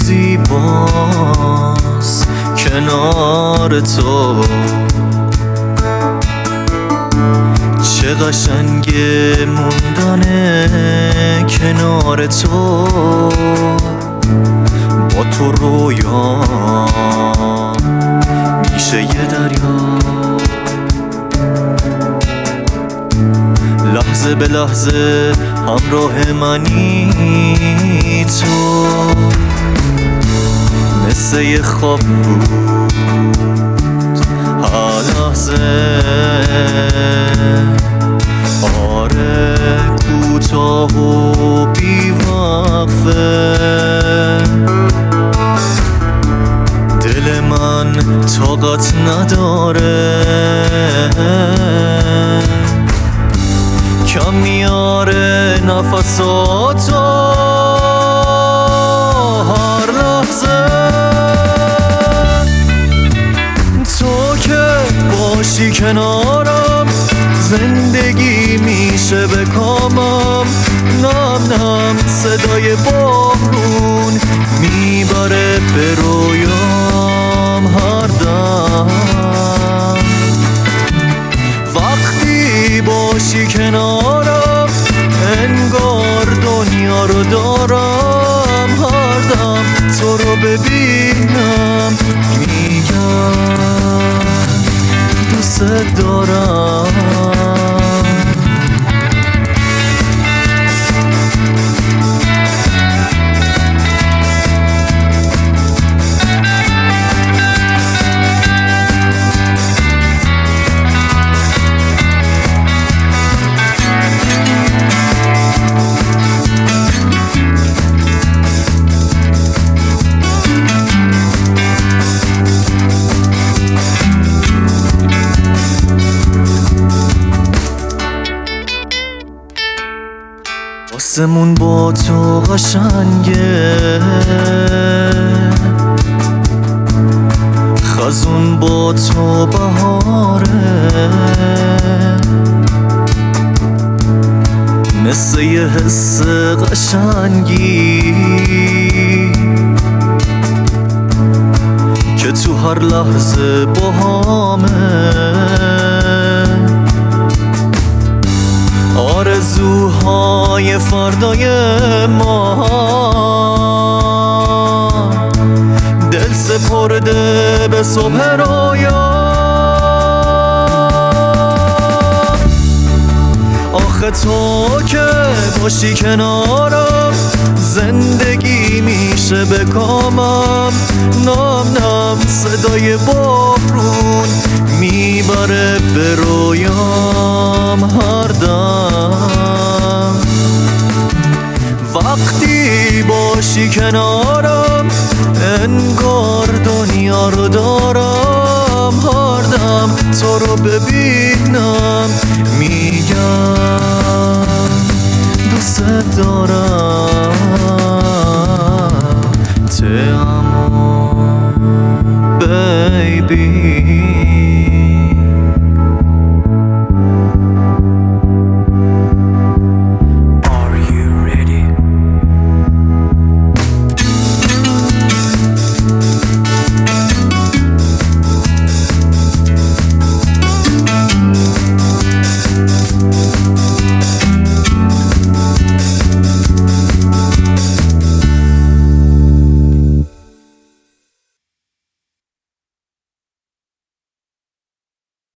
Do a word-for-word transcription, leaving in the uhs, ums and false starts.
زیباست کنار تو، چه قشنگه موندن کنار تو، با تو رویا میشه یه دریا، لحظه به لحظه همراه منی تو، مثل یه خواب بود هر لحظه، آره کوتاه و بیوقفه، دل من طاقت نداره کم میاره نفساتو هر لحظه، تو که باشی کنارم زندگی میشه به کامم، نم نم صدای بارون میبره به رویام هر دم، وقتی باشی کنارم انگار دنیا رو دارم، هر دم تو رو ببینم میگم دوست دارم. آسمون با تو قشنگه، خزون با تو بهاره، مثل یه حس قشنگی که تو هر لحظه باهامه، آرزوهای فردای ما دل سپرده به صبح رویا، آخه تو که باشی کنارم زندگی میشه به کامم، نام نام صدای بارون میبره به رویام هر دم، وقتی باشی کنارم انگار دنیا رو دارم، هر دم تو رو ببینم میگم دوست دارم. Te amo baby.